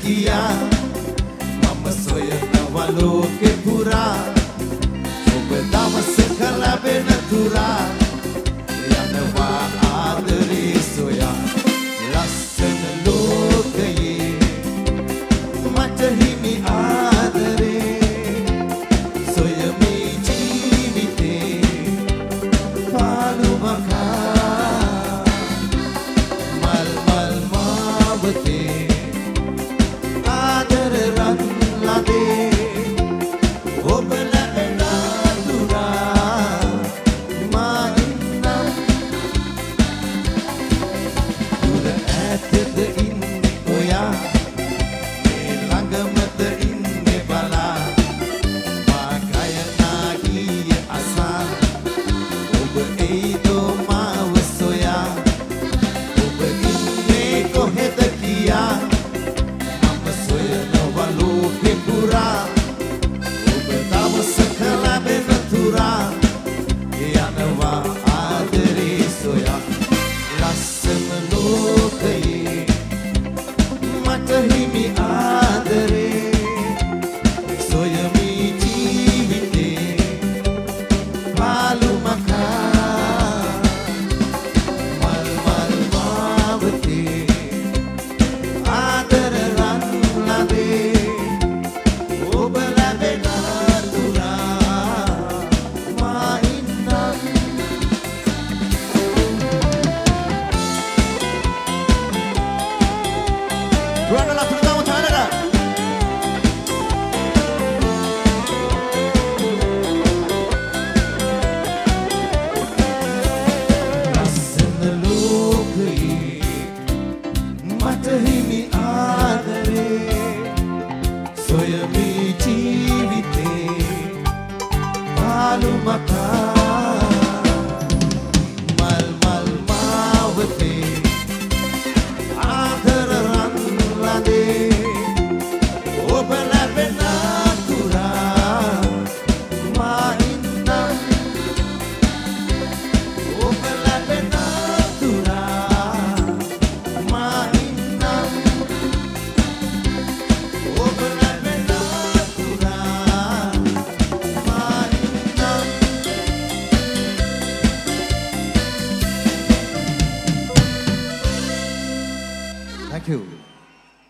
කියා මම සොයනවා ලෝකේ පුරා ඔබ දවසක ලැබෙන තුරා යනවා ආදරේ සොයා ලස්සන ලෝකයේ මට හිමි ආදරේ සොයමි ජීවිතේ පාළුවකා මල් මල් මාවතේ ආදර රන් ලදේ ඔබ ලැබෙන තුරා මා ඉන්නම් දුර ඈතද ඉන්නේ ඔයා මේ ළඟමද ඉන්නේ බලා මා කය නාගිය අසා ඔබ එයිදෝ මාව සොයා ඔබ ඉන්නේ කොහෙද කියා මම සොයනවා ලෝකේ පුරා ඔබ දවසක ලැබෙන තුරා යනවා ආදරේ සොයා ලස්සන ලෝකයේ මට හිමි ආදරේ සොයමි ජීවිතේ පාළුමකා මල් මල් මාවතේ ආදර රන් ලදේ ඔබ ලැබෙන තුරා මා ඉන්නම් Ruanganlah terutama tanah ලස්සන ලෝකයේ මට හිමි ආදරේ සොයමි ජීවිතේ පාළුමකා මල් මල් මාවතේ ආදර රන් ලදේ ඔබ ලැබෙන තුරා මා ඉන්නම් ඔබ ලැබෙන තුරා මා ඉන්නම් ඔබ ලැබෙන තුරා මා ඉන්නම් Thank you.